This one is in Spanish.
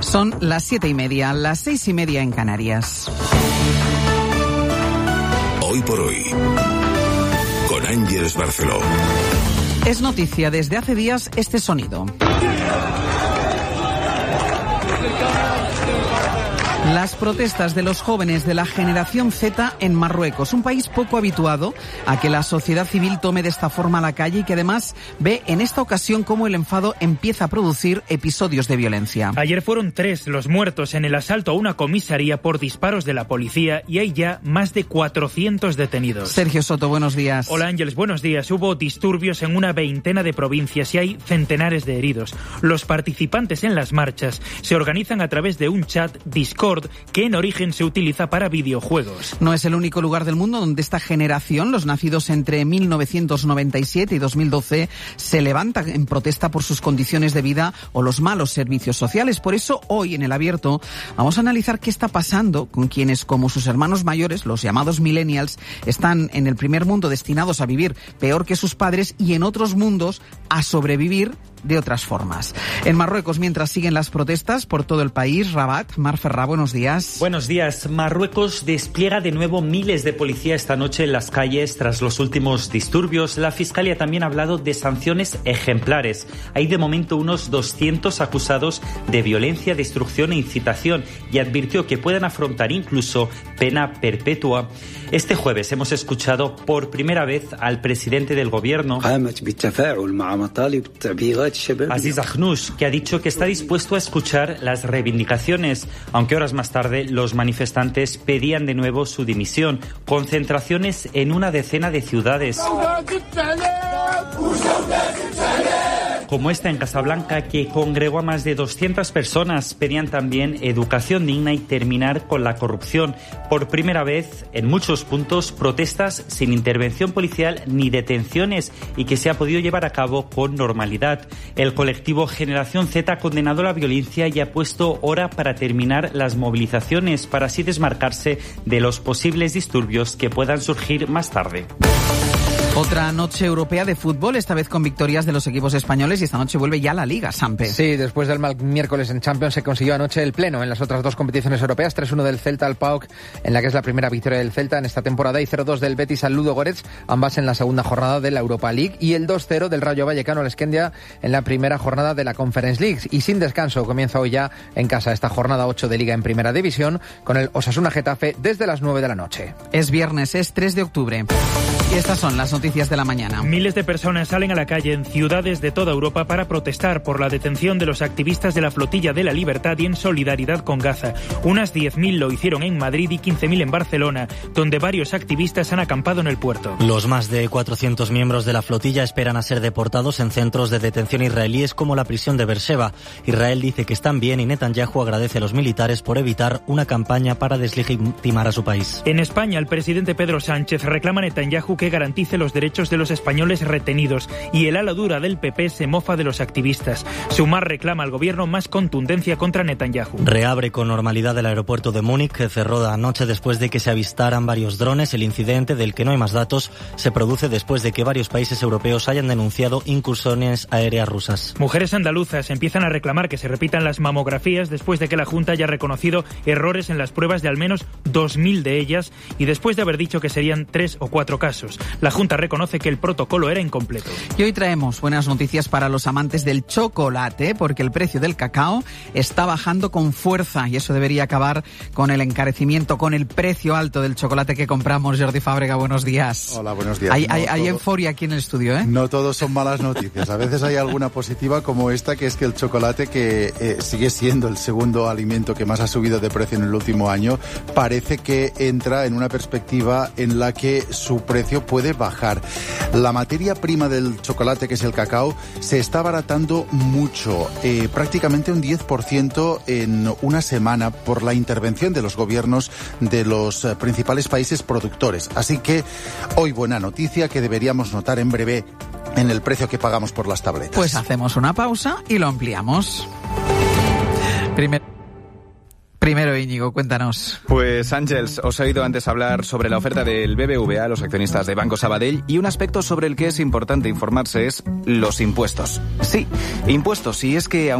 Son las 7:30, las 6:30 en Canarias. Hoy por hoy, con Ángeles Barceló. Es noticia desde hace días este sonido. Las protestas de los jóvenes de la generación Z en Marruecos, un país poco habituado a que la sociedad civil tome de esta forma la calle y que además ve en esta ocasión cómo el enfado empieza a producir episodios de violencia. Ayer fueron 3 los muertos en el asalto a una comisaría por disparos de la policía y hay ya más de 400 detenidos. Sergio Soto, buenos días. Hola Ángeles, buenos días. Hubo disturbios en una veintena de provincias y hay centenares de heridos. Los participantes en las marchas se organizan a través de un chat Discord que en origen se utiliza para videojuegos. No es el único lugar del mundo donde esta generación, los nacidos entre 1997 y 2012, se levanta en protesta por sus condiciones de vida o los malos servicios sociales. Por eso hoy en El Abierto vamos a analizar qué está pasando con quienes, como sus hermanos mayores, los llamados millennials, están en el primer mundo destinados a vivir peor que sus padres y en otros mundos a sobrevivir de otras formas. En Marruecos, mientras siguen las protestas por todo el país, Rabat, Mar Ferrá, buenos días. Buenos días. Marruecos despliega de nuevo miles de policía esta noche en las calles tras los últimos disturbios. La Fiscalía también ha hablado de sanciones ejemplares. Hay de momento unos 200 acusados de violencia, destrucción e incitación y advirtió que pueden afrontar incluso pena perpetua. Este jueves hemos escuchado por primera vez al presidente del gobierno, Aziz Akhannouch, que ha dicho que está dispuesto a escuchar las reivindicaciones, aunque horas más tarde los manifestantes pedían de nuevo su dimisión. Concentraciones en una decena de ciudades, como esta en Casablanca, que congregó a más de 200 personas. Pedían también educación digna y terminar con la corrupción. Por primera vez, en muchos puntos, protestas sin intervención policial ni detenciones y que se ha podido llevar a cabo con normalidad. El colectivo Generación Z ha condenado la violencia y ha puesto hora para terminar las movilizaciones, para así desmarcarse de los posibles disturbios que puedan surgir más tarde. Otra noche europea de fútbol, esta vez con victorias de los equipos españoles y esta noche vuelve ya la Liga, Sampe. Sí, después del mal miércoles en Champions se consiguió anoche el pleno en las otras dos competiciones europeas, 3-1 del Celta al PAOK, en la que es la primera victoria del Celta en esta temporada, y 0-2 del Betis al Ludogorets, ambas en la segunda jornada de la Europa League, y el 2-0 del Rayo Vallecano al Esquendia en la primera jornada de la Conference League. Y sin descanso comienza hoy ya en casa esta jornada 8 de Liga en Primera División con el Osasuna Getafe desde las 9 de la noche. Es viernes, es 3 de octubre. Y estas son las noticias de la mañana. Miles de personas salen a la calle en ciudades de toda Europa para protestar por la detención de los activistas de la Flotilla de la Libertad y en solidaridad con Gaza. Unas 10.000 lo hicieron en Madrid y 15.000 en Barcelona, donde varios activistas han acampado en el puerto. Los más de 400 miembros de la flotilla esperan a ser deportados en centros de detención israelíes como la prisión de Beersheba. Israel dice que están bien y Netanyahu agradece a los militares por evitar una campaña para deslegitimar a su país. En España, el presidente Pedro Sánchez reclama a Netanyahu que garantice los derechos de los españoles retenidos y el ala dura del PP se mofa de los activistas. Sumar reclama al gobierno más contundencia contra Netanyahu. Reabre con normalidad el aeropuerto de Múnich, que cerró anoche después de que se avistaran varios drones. El incidente, del que no hay más datos, se produce después de que varios países europeos hayan denunciado incursiones aéreas rusas. Mujeres andaluzas empiezan a reclamar que se repitan las mamografías después de que la Junta haya reconocido errores en las pruebas de al menos 2.000 de ellas y después de haber dicho que serían 3 o 4 casos. La Junta reconoce que el protocolo era incompleto. Y hoy traemos buenas noticias para los amantes del chocolate, porque el precio del cacao está bajando con fuerza y eso debería acabar con el encarecimiento, con el precio alto del chocolate que compramos. Jordi Fábrega, buenos días. Hola, buenos días. Hay euforia aquí en el estudio, ¿eh? No todos son malas noticias. A veces hay alguna positiva como esta, que es que el chocolate, que sigue siendo el segundo alimento que más ha subido de precio en el último año, parece que entra en una perspectiva en la que su precio puede bajar. La materia prima del chocolate, que es el cacao, se está abaratando mucho, prácticamente un 10% en una semana por la intervención de los gobiernos de los principales países productores. Así que hoy buena noticia que deberíamos notar en breve en el precio que pagamos por las tabletas. Pues hacemos una pausa y lo ampliamos. Primero, Íñigo, cuéntanos. Pues, Ángeles, os he oído antes hablar sobre la oferta del BBVA a los accionistas de Banco Sabadell, y un aspecto sobre el que es importante informarse es los impuestos. Sí, impuestos, y es que